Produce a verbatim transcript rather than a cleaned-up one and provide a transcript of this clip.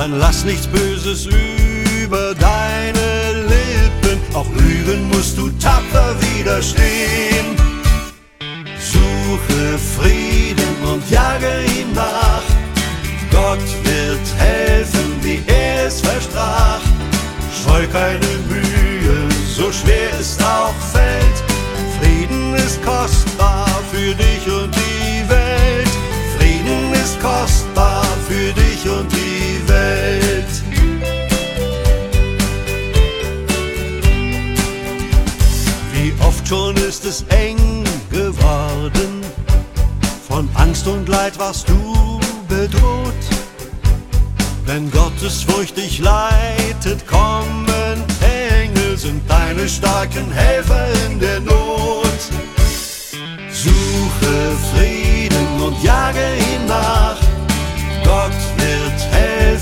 dann lass nichts Böses über deine Lippen. Auch Lügen musst du tapfer widerstehen. Suche Frieden und jage ihm nach. Gott wird helfen, wie er es versprach. Scheu keine Mühe, so schwer es auch fällt. Frieden ist kostbar für dich und die Welt. Frieden ist kostbar für dich und die Welt. Wie oft schon ist es eng geworden, von Angst und Leid warst du bedroht. Wenn Gottes Furcht dich leitet, kommen Engel, sind deine starken Helfer in der Not. Suche Frieden und jage ihm nach. Gott